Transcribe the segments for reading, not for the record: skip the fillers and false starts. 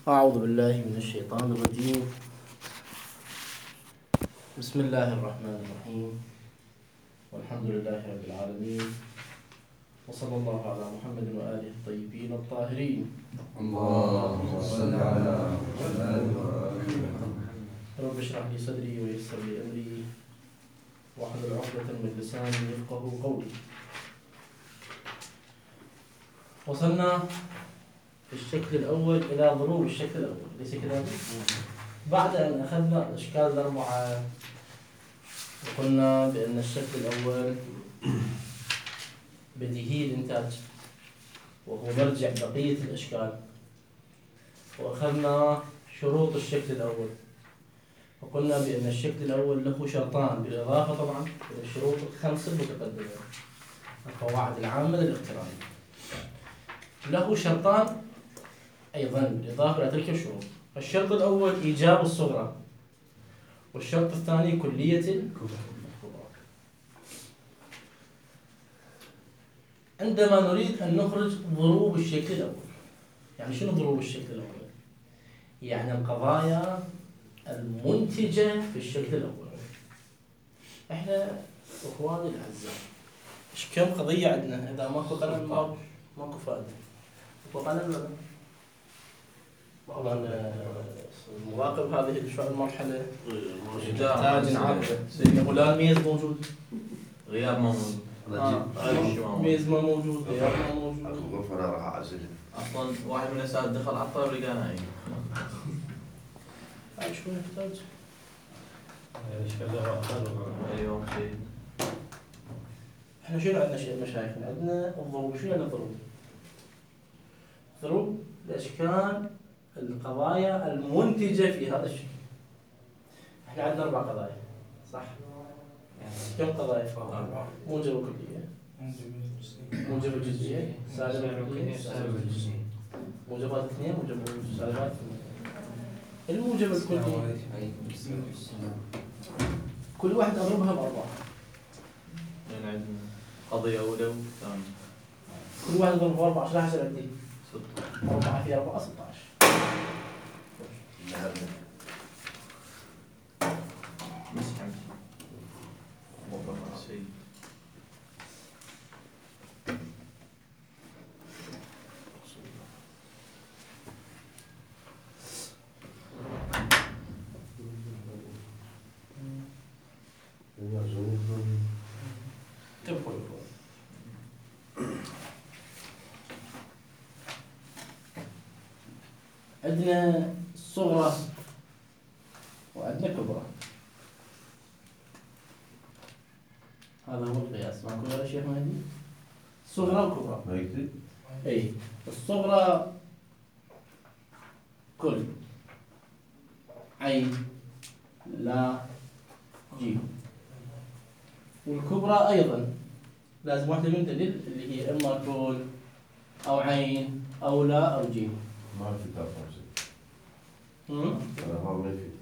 أعوذ بالله من الشيطان الرجيم. بسم الله الرحمن الرحيم، والحمد لله رب العالمين، وصلى الله على محمد وآله الطيبين الطاهرين. اللهم صل على محمد رب اشرح لي صدري ويسر لي أمري واحلل عقدة من لساني يفقهوا قولي. وصلنا في الشكل الأول إلى ضروب الشكل الأول، ليس كذلك؟ بعد أن أخذنا الأشكال الأربعة وقلنا بأن الشكل الأول بديهي الإنتاج وهو مرجع بقية الأشكال، وأخذنا شروط الشكل الأول وقلنا بأن الشكل الأول له شرطان، بالإضافة طبعا إلى الشروط الخمسة المتقدمة، القواعد العامة للاقتران. له شرطان أيضا بالإضافة إلى تلك الشروط. الشرط الأول إيجاب الصغرى، والشرط الثاني كلية الكبرى. عندما نريد أن نخرج ضروب الشكل الأول، يعني شنو ضروب الشكل الأول؟ يعني القضايا المنتجة في الشكل الأول. إحنا أخواني الأعزاء إيش كم قضية عندنا؟ إذا ماكو قلم ماكو فائدة. ماكو قلم طبعا المراقب هذه شو المرحلة تحتاج نعرفه. سيدنا غلام ميز موجود؟ غياب ما موجود. ميز ما موجود، غياب ما موجود. الغرفة أنا راح أعزلها. أصلاً واحد من الناس دخل على الطاولة لقى نايم. هاي شو نحتاج؟ أيوه شيء. احنا شنو عندنا شيء مشايخنا؟ عندنا الضروب. شنو عندنا الضروب؟ ضروب الأشكال القضايا المنتجة في هذا الشكل. احنا عندنا 4 قضايا صح؟ كم قضايا؟ موجب وكلية، موجب الجزئية، سالب الكلية، سالب الجزئية. موجبات 2، موجب سالبات 2. الموجب الكلي كل واحد أضربها ب4. يعني عندنا قضية أولى وثانية. كل واحد أضربها ب4. ايش راح يصير عندي؟ 4 في 4 16. مسح شيء. تبقوا عندنا صغرى وعندنا كبرى. هذا هو القياس. ماكو غير شيء مهدي؟ صغرى وكبرى. ما يكتب؟ اي الصغرى كل عين لا جيم، والكبرى ايضا لازم واحده من دليل اللي هي اما كل او عين او لا او جيم. ما في كتاب خمسة. أنا ما في.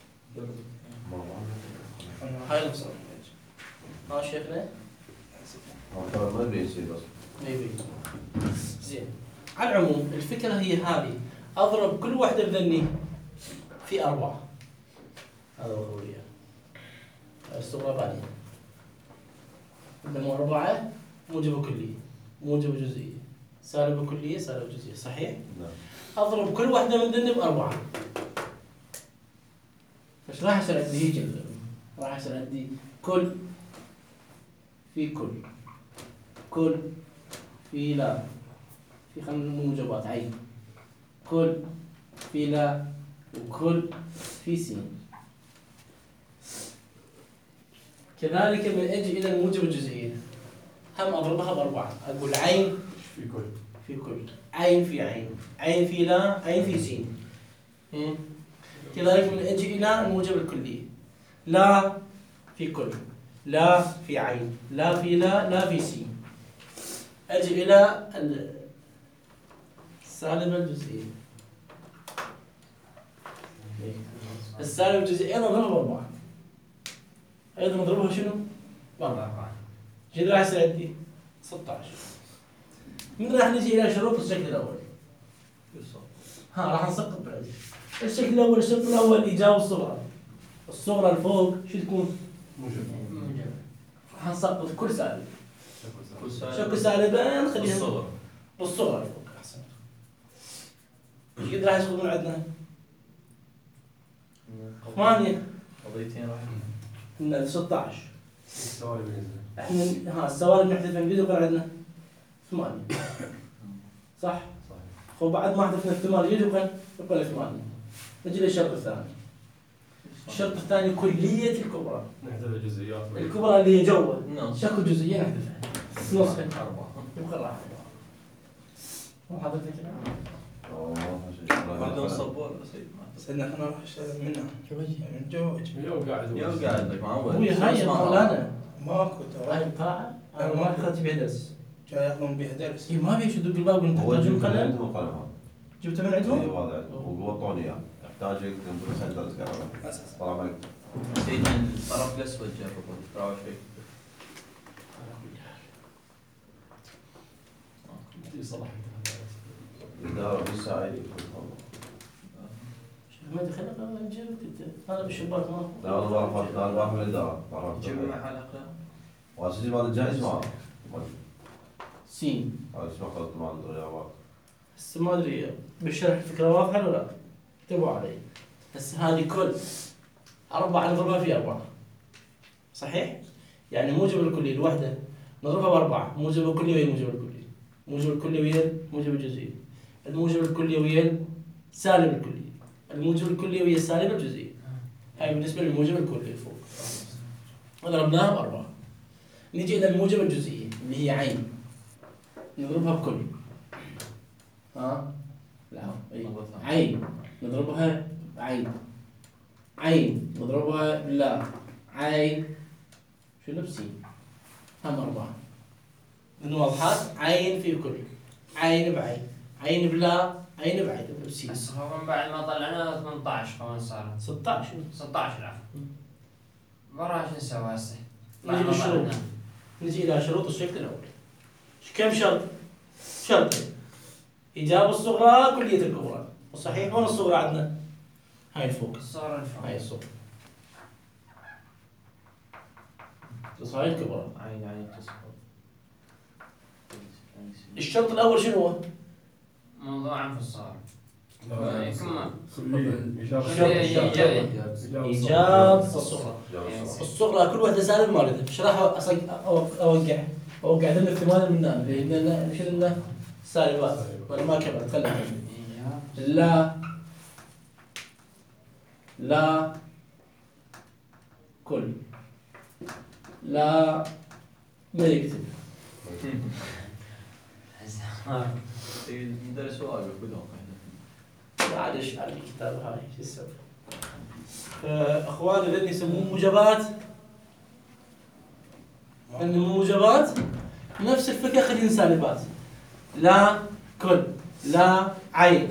هاي المصطلح. ها شيخنا؟ ما بيصير بس. ما يبي. زين. على العموم الفكره هي هذه، اضرب كل واحده بذني في 4. هذا هو الأولية. الصغرى بعدين. عندنا 4 موجب كلية، موجب جزئية، سالب كلية، سالب جزئية، صحيح؟ نعم. أضرب كل واحدة من ذني ب4. فايش راح يصير عندي؟ هيك راح يصير عندي كل في كل، كل في لا، في 5 موجبات عين، كل في لا، وكل في سين. كذلك من أجي إلى الموجب الجزئية هم أضربها ب4. أقول عين في كل. في كل، عين في عين، عين في لا، عين في سين. كذلك من أجي إلى الموجب الكلي، لا في كل، لا في عين، لا في لا، لا في سين. أجي إلى السالبة الجزئية. السالبة الجزئية أيضا نضربها ب4. أيضا نضربها شنو؟ ب4. شنو راح يصير عندي؟ 16. من راح نجي إلى شروط الشكل الأول. راح نسقط بعدين. الشكل الأول الشرط الأول إيجاب الصغرى. الصغرى الفوق شو تكون؟ موجب. راح نسقط كل سالب. شكل شكل سالبين خليها الصغر. بالصغرى الفوق أحسن. ايش قد راح يدخل من عندنا؟ 8 قضيتين راح من 16. السوالف بالنسبة. احنا السوالب نحذفها نقدر يكون عندنا 8 صح؟ صحيح. وبعد ما حذفنا الثمانية يجب يكون 8. نجي للشرط الثاني. الشرط الثاني كلية الكبرى. نحذف الجزئيات. الكبرى اللي هي جوا نعم. شكل جزئية نحذفها. نص 4. يبقى راح. مو حضرتك بعدهم صبور سيد. بس إن إحنا راح نشتغل منها من جوج يوم قاعد يوم قاعد لك معود. هو هاي مولانا ماكو هاي ترى القاعة أنا ما أخذت بها درس. جاي ياخذون بها درس. إيه ما بيش يدق الباب وأنت هو تحتاجون جبت من قلم. عندهم قلم. جبته من اي عندهم؟ وضع وقوطوني اياه يحتاج يكتب سنتر كهرباء أساس. طلع معك سيد من الطرف الأسود جربوا تراوي شيء. صراحة. الدار بالساعد ما دخلنا قال نجرب هذا بالشباك ما. لا انا بعرف انا بعرف من الاداره جمع حلقة. واسجل مال الجاي اسمه سين. هذا اسمه قلت ما عنده اجابات هسه ما ادري بالشرح الفكره واضحه ولا لا؟ اكتبوا علي. هسه هذه كل 4 نضربها في 4 صحيح؟ يعني موجب الكلي الوحده نضربها ب4 موجب الكلي ويا الموجب الكلي. موجب الكلي ويا الموجب الجزئي. الموجب الكلي ويا سالب الكلي. الموجب الكلي ويا السالب الجزئي. هاي بالنسبه للموجب الكلي فوق. ضربناها ب4. نجي الى الموجب الجزئي اللي هي عين. نضربها بكل. ها؟ لا اي عين نضربها عين. عين نضربها بلا. عين شو نفسي؟ هم 4. من واضحات عين في كل. عين بعين. عين بلا. عين بعين بسي. بس هو من بعد ما طلعنا 18 كمان صارت 16. 16 العفو. برا شو نسوي هسه؟ نجي للشروط. نجي الى شروط الشكل الاول. كم شرط؟ شرطين. إجابة الصغرى كلية الكبرى. وصحيح وين الصغرى عندنا؟ هاي الفوق. الصورة الفوق. هاي الصغرى. تصحيح الكبرى. عين تسقط. الشرط الأول شنو هو؟ موضوعا في الصورة. إيجاب الصغرى. الصغرى كل واحدة سالب مالتها. ايش راح أوقع لنا الثمانية من هنا لأن شلنا سالبات ولا ما كبر تكلم. لا كل لا ما يكتب. سيد مدرس واقف كلهم. معلش على الكتاب هاي شو السبب؟ اخواني ذن يسمون موجبات. لان موجبات نفس الفكره خلينا سالبات. لا كل لا عين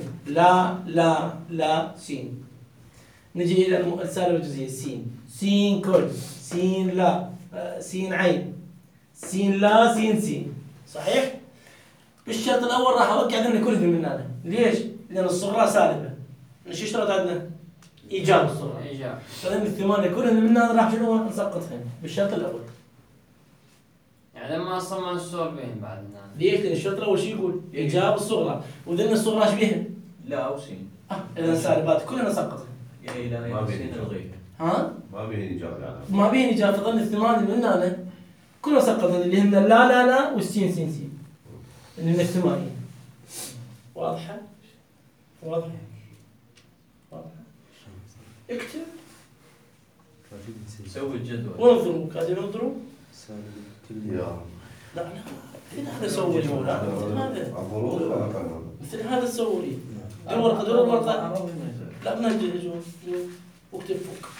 لا سين. نجي الى السالبه الجزئيه سين كل سين لا سين عين سين لا سين صحيح؟ بالشرط الاول راح اوقع لنا كل من هذا. ليش؟ لان الصغرى سالبه. ايش اشترط عندنا؟ ايجاب الصغرى. إيجاب. فلان الثمانيه كلهن من هذا راح شنو نسقطهن بالشرط الاول. يعني لما أصلا ما الصور بين بعد ليش؟ لان الشرط الاول شو يقول؟ ايجاب الصغرى وذن الصغرى ايش بيهن؟ لا وسين. اذا السالبات كلها نسقطهن. يعني لا سين الغيب. ها؟ ما بيه اجابه يعني ما بين إجابة تظل الثمانية من هنا كلها سقطن اللي هن لا والسين سين اللي من الثمانية. واضحة؟ واضحة؟ اكتب سوي الجدول. وانظروا قاعدين ينظروا. يا لا مثل هذا سووا لي مولانا مثل هذا الظروف ولا كلام مثل هذا سووا لي. دور الورقة لا من الجهة واكتب فوق.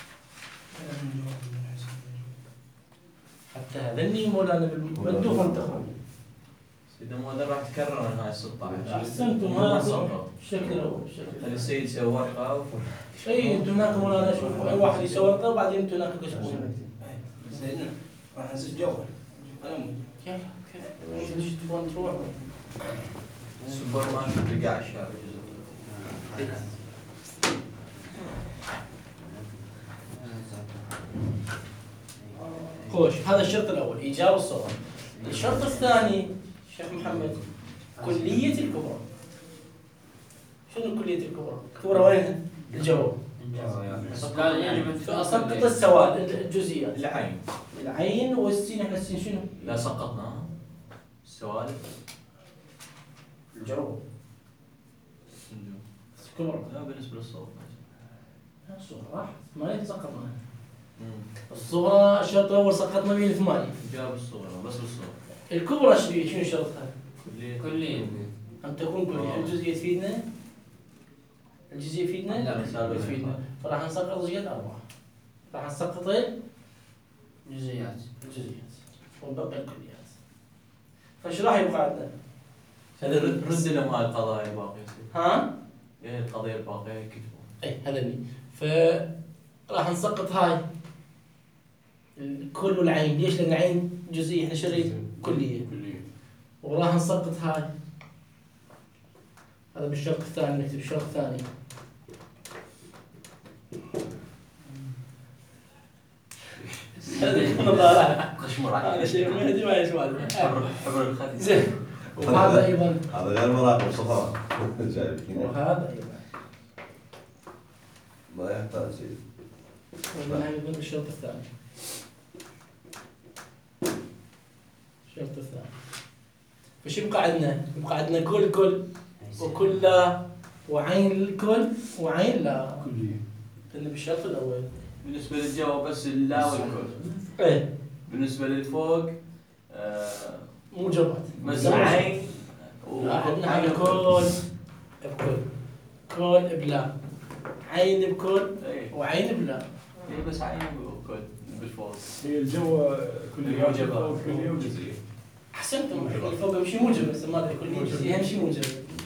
حتى هذني مولانا بالمدوخ انتخبوا. إذا مو هذا راح تكرر هاي 16. احسنتم هذا الشكل الاول. خلي السيد يسوي ورقة. اي انتم هناك مولانا شوفوا اي واحد يسوي ورقه وبعدين انتم هناك تكتبون. سيدنا راح نسجل جوال. كيف تبون تروحوا؟ سوبر ماركت بقاع الشارع. خوش، هذا الشرط الأول إيجاب الصغرى. الشرط الثاني شيخ محمد كلية الكبرى. شنو كلية الكبرى؟ الكبرى وين؟ الجواب. فأسقط السواد الجزئيات. العين والسين، احنا السين شنو؟ لا سقطنا السوالف. الجواب. الكبرى. لا بالنسبة للصوت. الصغرى راح ثمانية سقطنا. الصغرى الشرط الأول سقطنا به الثمانية. جاب الصغرى بس بالصوت. الكبرى شنو شرطها؟ كلية. أن تكون كلية. الجزئية تفيدنا؟ الجزئية تفيدنا؟ لا تفيدنا. فراح نسقط زيادة 4. راح نسقط جزئيات. الجزئيات ونبقى الكليات. فايش راح يبقى عندنا؟ هذا رد لهم هاي القضايا الباقية. ها؟ ايه القضايا الباقية كتبوا. اي هذا اللي. فراح نسقط هاي الكل والعين. ليش؟ لأن العين جزئية، احنا شريط كلية. وراح نسقط هاي. هذا بالشرط الثاني، نكتب الشرط الثاني. هذا يكون طالع. خشمر هذا شيء مهدي ما يسوى. حبر الخفي. زين. وهذا أيضا. هذا غير مراقب صفار. جايبين. وهذا أيضا. ما يحتاج شيء. وهذا أيضا بالشرط الثاني. الشرط الثاني. فش يبقى عندنا؟ يبقى عندنا كل وكل لا، وعين الكل وعين لا. لأن بالشرط الأول. بالنسبة للجواب بس اللا والكل. إيه. بالنسبة للفوق موجبات. بس عين. عندنا كل بكل، كل بلا، عين بكل ايه وعين بلا. ايه بس عين وكل بالفوق. هي الجو كلية موجبات. كلية وجزئية. أحسنتم. الفوق يمشي موجب، بس ما أدري كلية جزئية يمشي موجب.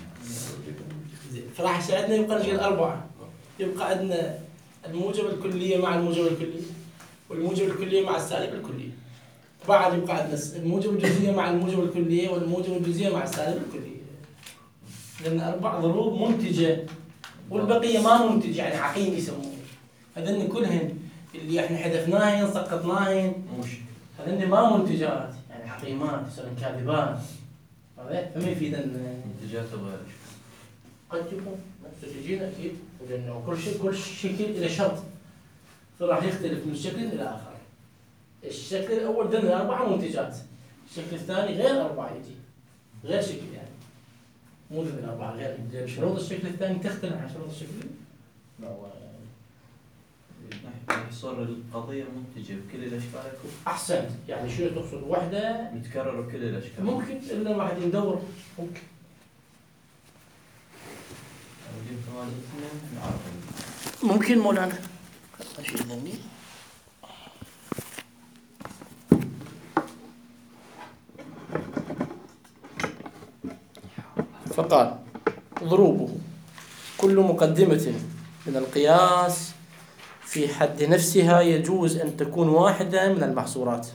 فراح يساعدنا يبقى نجي 4. يبقى عندنا الموجب الكلية مع الموجب الكلي، والموجب الكلية مع السالب الكلي. بعد يبقى عندنا الموجب الجزئية مع الموجب الكلية، والموجب الجزئية مع السالب الكلية. لأن 4 ضروب منتجة، والبقية ما منتج، يعني عقيم يسموه. هذن كلهن اللي احنا حذفناهن سقطناهن، هذن ما منتجات، يعني عقيمات يصيرن كاذبات. هذا فما يفيدن. منتجات غير. قد يكون نفس أكيد، لأنه كل شكل إلى شرط، فراح يختلف من شكل إلى آخر. الشكل الأول ضمن 4 منتجات، الشكل الثاني غير 4 يجي، غير شكل يعني، مو ضمن 4 غير. شروط الشكل الثاني تختلف عن شروط الشكل الأول. يحصل القضية منتجة بكل الأشكال. أحسنت. يعني شو تقصد؟ وحدة متكرر بكل الأشكال. ممكن إلا الواحد يدور. ممكن. ممكن مولانا. أشيل ذني. فقال ضروبه كل مقدمة من القياس في حد نفسها يجوز أن تكون واحدة من المحصورات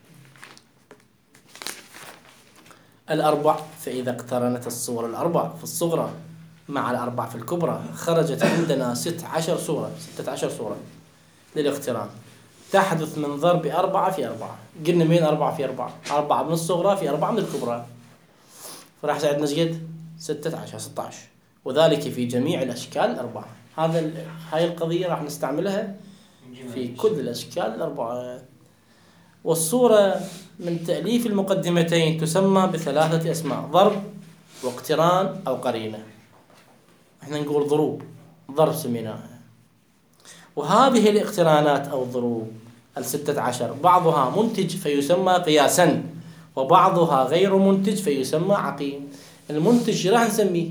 4. فإذا اقترنت الصور 4 في الصغرى مع 4 في الكبرى خرجت عندنا 16 صورة للاقتران تحدث من ضرب 4 في 4. قلنا مين 4 في 4؟ 4 من الصغرى في 4 من الكبرى، فراح ساعدنا قد 16، وذلك في جميع الأشكال 4. هاي القضية راح نستعملها في كل الأشكال 4. والصورة من تأليف المقدمتين تسمى ب3 أسماء: ضرب واقتران أو قرينة. احنا نقول ضرب سميناها. وهذه الاقترانات أو الضروب 16 بعضها منتج فيسمى قياسا، وبعضها غير منتج فيسمى عقيم. المنتج راح نسميه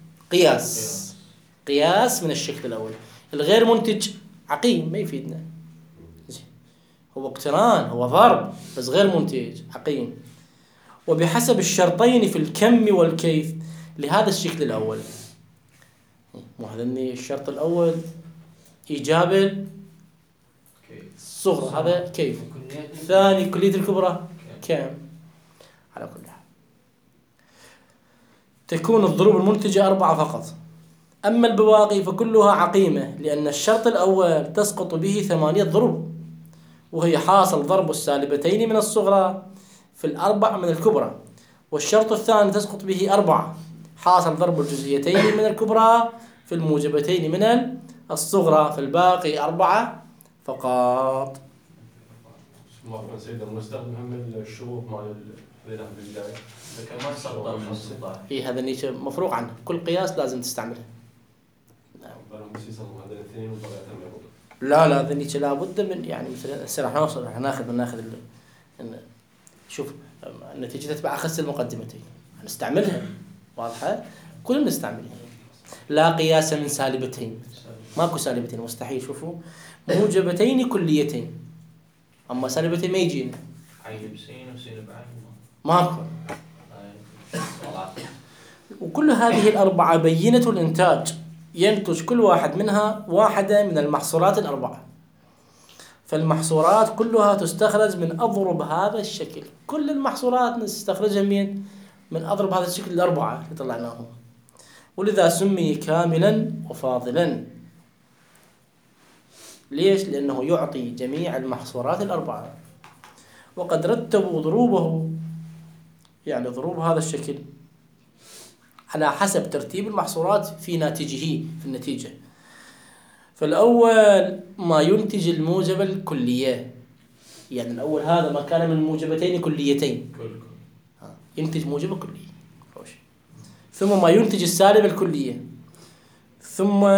قياس من الشكل الأول. الغير منتج عقيم ما يفيدنا. هو اقتران، هو ضرب بس غير منتج عقيم. وبحسب الشرطين في الكم والكيف لهذا الشكل الأول. وهذني الشرط الأول إيجاب الصغرى، هذا كيف. الثاني كلية الكبرى كم. على كل حال تكون الضروب المنتجة 4 فقط. أما البواقي فكلها عقيمة، لأن الشرط الأول تسقط به 8 ضروب، وهي حاصل ضرب السالبتين من الصغرى في الأربع من الكبرى. والشرط الثاني تسقط به 4، حاصل ضرب الجزئيتين من الكبرى في الموجبتين من الصغرى، فالباقي 4 فقط. مرة سيدنا نستخدم هم الشروط مال الذين في البداية. لكن ما تسقط من 16. إيه هذا النيشة مفروغ عنه، كل قياس لازم تستعمله. فلهم بس يسموا هذول الاثنين وطلعت هم يقول. لا هذا النيشة لابد من، يعني مثلا هسه راح نوصل، راح ناخذ شوف النتيجة تتبع أخس المقدمتين نستعملها، واضحة؟ كلنا نستعملها. لا قياس من سالبتين، ماكو سالبتين مستحيل. شوفوا موجبتين كليتين، أما سالبتين ما يجينا، عين بسين وسين بعين ماكو. والله. وكل هذه الأربعة بينة الإنتاج، ينتج كل واحد منها واحدة من المحصورات الأربعة. فالمحصورات كلها تستخرج من أضرب هذا الشكل، كل المحصورات نستخرجها من أضرب هذا الشكل الأربعة اللي طلعناهم، ولذا سمي كاملا وفاضلا. ليش؟ لأنه يعطي جميع المحصورات الأربعة. وقد رتبوا ضروبه، يعني ضروب هذا الشكل، على حسب ترتيب المحصورات في ناتجه في النتيجة. فالأول ما ينتج الموجب الكلية، يعني الأول هذا ما كان من موجبتين كليتين ينتج موجب كلية. ثم ما ينتج السالب الكلية، ثم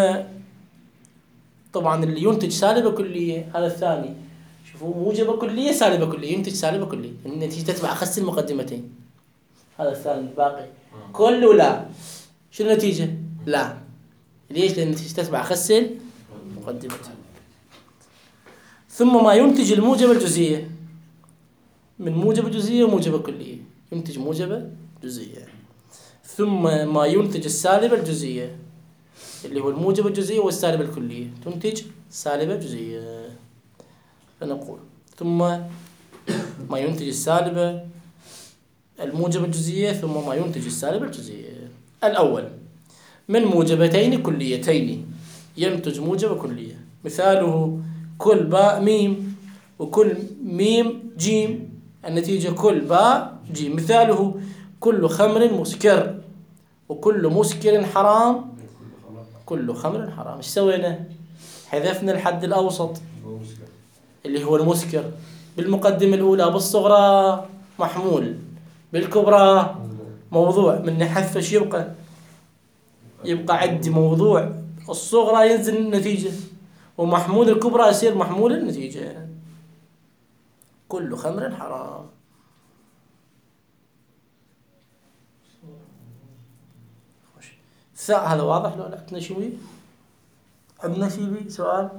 طبعا اللي ينتج سالبة كلية هذا الثاني. شوفوا موجبة كلية سالبة كلية، ينتج سالبة كلية، النتيجة تتبع أخس المقدمتين. هذا الثاني الباقي كله لا. شو النتيجة؟ لا. ليش؟ لأن النتيجة تتبع أخس المقدمتين. ثم ما ينتج الموجبة الجزئية، من موجبة جزئية وموجبة كلية ينتج موجبة جزئية. ثم ما ينتج السالبة الجزئية اللي هو الموجبة الجزئية والسالبة الكلية تنتج سالبة جزئية. فنقول ثم ما ينتج السالبة الموجبة الجزئية ثم ما ينتج السالبة الجزئية. الأول من موجبتين كليتين ينتج موجبة كلية، مثاله كل باء ميم وكل ميم جيم، النتيجة كل باء جيم. مثاله كل خمر مسكر وكل مسكر حرام، كل خمر حرام. ايش سوينا؟ حذفنا الحد الأوسط اللي هو المسكر، بالمقدمة الأولى بالصغرى محمول، بالكبرى موضوع. من نحذف ايش يبقى عندي موضوع الصغرى ينزل النتيجة، ومحمول الكبرى يصير محمول النتيجة. كل خمر حرام. هذا واضح لو لا؟ عندنا شوي؟ عندنا شيء سؤال؟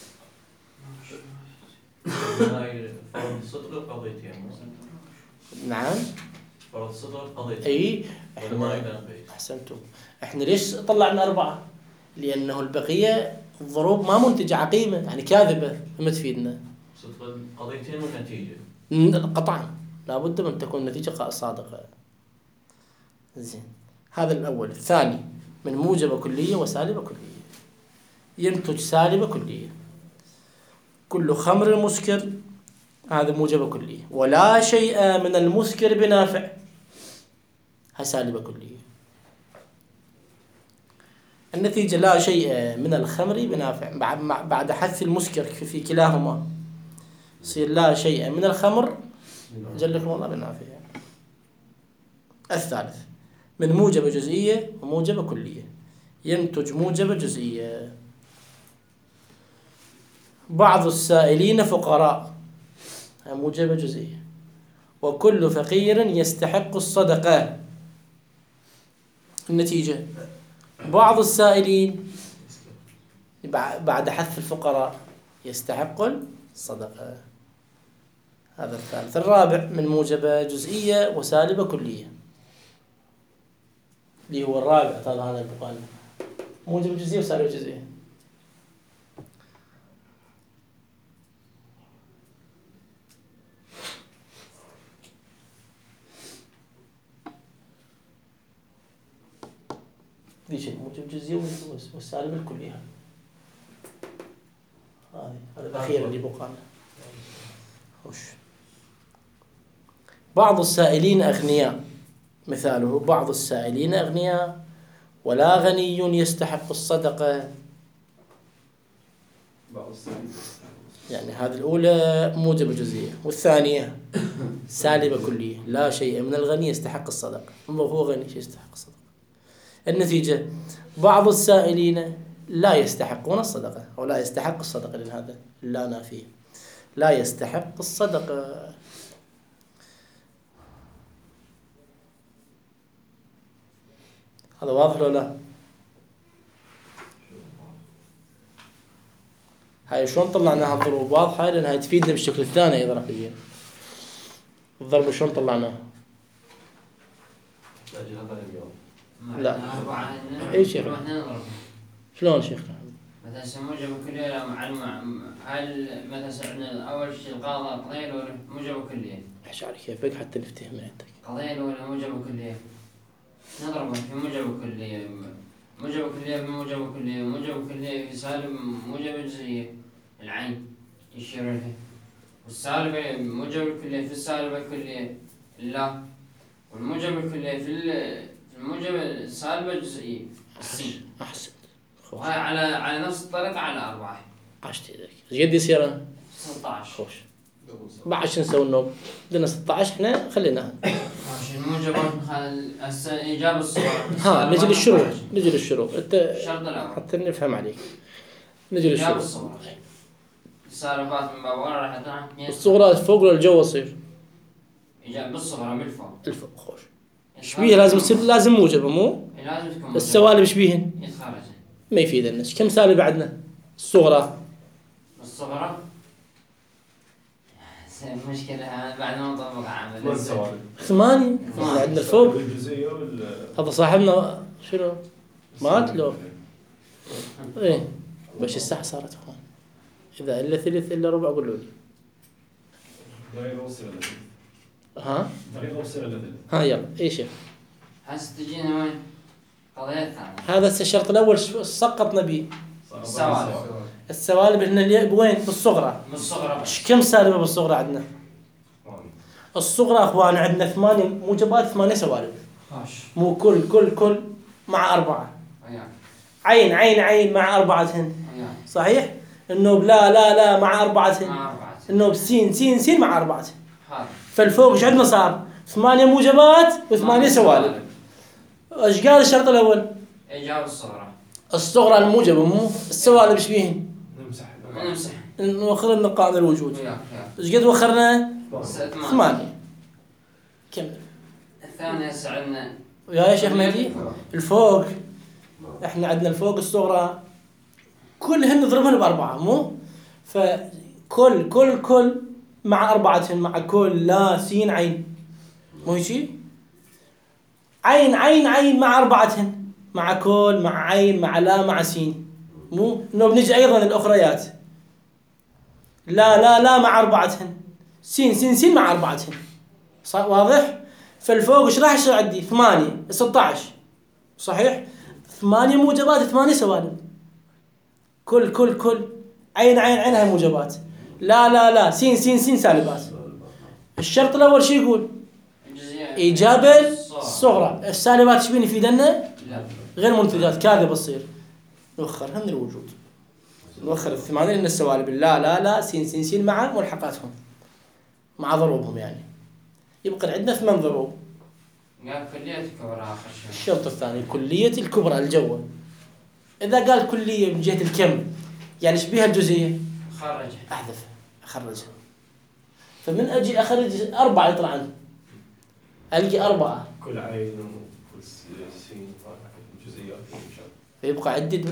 هاي فرض صدق القضيتين. نعم. فرض صدق القضيتين. اي احسنتم. احنا ليش طلعنا 4؟ لانه البقيه الضروب ما منتجه عقيمه، يعني كاذبه، ما تفيدنا. صدق القضيتين والنتيجة. قطعا لابد من تكون النتيجه صادقه. زين، هذا الاول. الثاني من موجبه كليه وسالبه كليه، ينتج سالبه كليه. كل خمر مسكر، هذا موجبه كليه. ولا شيء من المسكر بنافع، هاي سالبه كليه. النتيجة لا شيء من الخمر بنافع، بعد حذف المسكر في كلاهما يصير لا شيء من الخمر جلكم الله بنافع. الثالث من موجبة جزئية وموجبة كلية، ينتج موجبة جزئية. بعض السائلين فقراء، موجبة جزئية. وكل فقير يستحق الصدقة، النتيجة بعض السائلين بعد حذف الفقراء يستحق الصدقة. هذا الثالث. الرابع من موجبة جزئية وسالبة كلية، اللي هو الرابع طبعا هذا البقال، موجبة جزئية وسالبة جزئية. ذي شيء موجب جزئي والسالب الكلي. هذا الأخير اللي بقى لنا. وش بعض السائلين أغنياء، مثاله بعض السائلين أغنياء ولا غني يستحق الصدقة. يعني هذه الأولى موجبة جزئية، والثانية سالبة كلية، لا شيء من الغني يستحق الصدقة، هو غني شيء يستحق الصدقة. النتيجة بعض السائلين لا يستحقون الصدقة أو لا يستحق الصدقة، لأن هذا لا نافيه، لا يستحق الصدقة. هذا واضح ولا لا؟ هاي شلون طلعناها الضروب واضحة، لأن هاي تفيدنا بالشكل الثاني إضافيا. الضرب شلون طلعناه؟ لا. اي شيخ. شلون شيخ؟ مثلا موجب كلية مع هل مثلا عندنا أول شيء القاضي قضية ولا موجب كلية؟ ايش على كيفك حتى نفتهم من عندك. قضية ولا موجب كلية؟ نضربه في موجب كلية، موجب كلية في موجب كلية، موجب كلية في سالب موجب جزئية، العين يشير لها، والسالبة موجب الكلية في السالبة الكلية لا، والموجب الكلية في الموجب السالبة الجزئية السين. أحسن. وهاي على نفس الطريقة على 4. عشت يدك. ايش قد يصير أنا؟ 16. خوش. بعد شو نسوي النوم؟ بدنا 16 احنا خليناها. ماشي الموجبات الإجابة الصغرى. نجي للشروط. نجي للشروط. أنت الشرط الأول. حتى نفهم عليك. نجي الإجابة للشروط. الصغرى. السالبات من باب ورا راح تطلع 2. الصغرى فوق ولا الجو يصير؟ إجابة بالصغرى بالفوق. الفوق خوش. شبيه لازم يصير لازم موجبة مو؟ لازم تكون السوالب شبيهن؟ يتخرج. ما يفيد الناس. كم سالب عندنا؟ الصغرى. الصغرى. مشكلة بعد ما نطبق عمل. ما السوالب؟ 8 عندنا الفوق. الجزئية هذا صاحبنا شنو؟ مات له. ايه باش الساعة صارت اخوان. اذا الا ثلث الا ربع قولوا لي. دقيقة وصل ولا ثلث؟ ها؟ دقيقة وصل ولا ثلث؟ ها يلا ايش يا؟ هسه تجينا وين؟ قضية ثانية. هذا الشرط الاول سقطنا به. السوالب. السوالب هن بوين؟ بالصغرى. بالصغرى. كم سالبة بالصغرى عندنا؟ الصغرى اخوان عندنا 8 موجبات 8 سوالب. مو كل مع 4. عين عين عين مع 4 صحيح؟ النوب لا مع 4. مع 4. النوب سين مع 4. هذا. فالفوق ايش عندنا صار؟ 8 موجبات و8 سوالب. ايش قال الشرط الاول؟ إجابة الصغرى. الصغرى الموجبة مو السوالب ايش فيهن؟ نمسح. نوخر لنا قاعدة الوجود. وياك. ايش قد وخرنا؟ 8. كمل. الثانية سعدنا. يا شيخ مهدي الفوق احنا عندنا الفوق الصغرى كلهن نضربهن ب4 مو؟ فكل مع 4 مع كل لا سين عين مو هيك؟ عين مع 4 مع كل مع عين مع لا مع سين مو؟ انه بنجي ايضا الاخريات لا مع 4 سين مع 4 صح واضح؟ فالفوق ايش راح يصير عندي؟ 8 16 صحيح؟ 8 موجبات 8 سوالب. كل عين هاي موجبات. لا سين سالبات. الشرط الاول شو يقول؟ إجابة الصغرى. السالبات ايش بين يفيدنا؟ غير منتجات كاذبة تصير. نوخرها من الوجود. نوخر 8 لأن السوالب لا سين مع ملحقاتهم مع ضروبهم يعني. يبقى عندنا 8 ضروب. قال كلية الكبرى آخر شيء. الشرط الثاني كلية الكبرى الجوة. إذا قال كلية من جهة الكم يعني ايش بيها الجزئية؟ خرجها. أحذفها أخرجها. فمن أجي أخرج 4 يطلع عندي. ألقي 4. كل عين وكل سين جزئيات. فيبقى عندي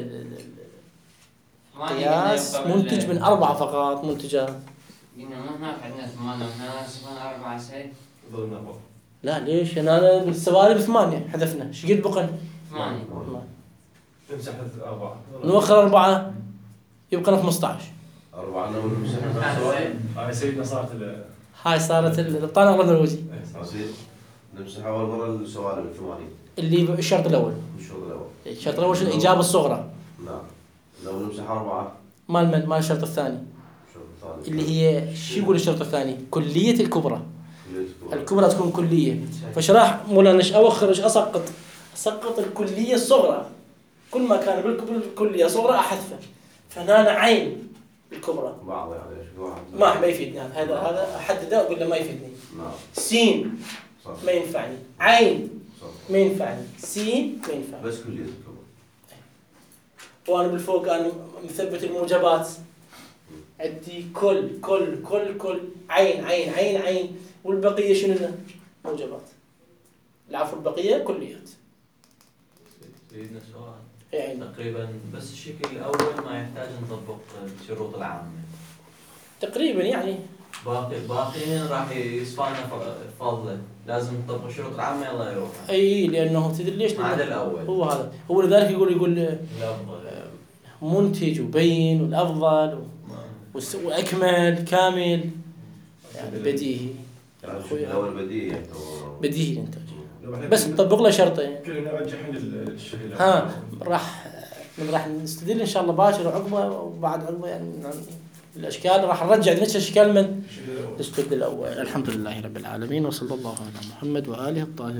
قياس منتج من 4 فقط منتجات. قلنا ما هناك عندنا 8 وهنا 4 سيد. ضلنا 4. لا ليش؟ أنا بالسوالب 8 حذفنا. ايش قد بقى؟ 8. نمسح 4. نوخر 4 يبقى 15. 4 نمسح. هاي سيدنا صارت هاي صارت الطانة غير الوجه. نمسح أول مرة السوالب 8. اللي الشرط الأول. الشغل الأول. الشرط الأول شو الإجابة الصغرى. نعم. لو نمسح 4. ما الشرط الثاني الشغل الثاني. اللي هي شو يقول الشرط الثاني؟ كلية الكبرى. كلية الكبرى تكون كلية. فشراح مولانا إيش أوخر إيش أسقط الكلية الصغرى. كل ما كان بالكلية صغرى أحذفه. فهنا عين الكبرى. بعض يعني شو واحد. ما يفيدني هذا أحدده أقول له ما يفيدني. نعم. سين صح. ما ينفعني. عين صح. ما ينفعني. سين ما ينفعني. بس كلية الكبرى. وأنا بالفوق أنا مثبت الموجبات. عندي كل عين والبقية شنو موجبات. العفو البقية كليات. سيدنا سؤال. يعني تقريبا بس الشكل الأول ما يحتاج نطبق الشروط العامة. تقريبا يعني باقيين راح يصفانا فضله، لازم نطبق الشروط العامة يلا يروح. أي لأنه تدري ليش؟ ما عدا الأول. هو هذا هو لذلك يقول الأفضل. منتج وبين والأفضل وأكمل كامل يعني بديهي. يعني الشغل الأول بديهي بديهي الإنتاج. بس نطبق له شرطين. كلنا راجحين الشيء الأول. ها راح نستدل إن شاء الله باشر وعقبه وبعد عقبه يعني الأشكال راح نرجع نفس الأشكال من الاستدلال الأول. الحمد لله رب العالمين وصلى الله على محمد وآله الطاهرين.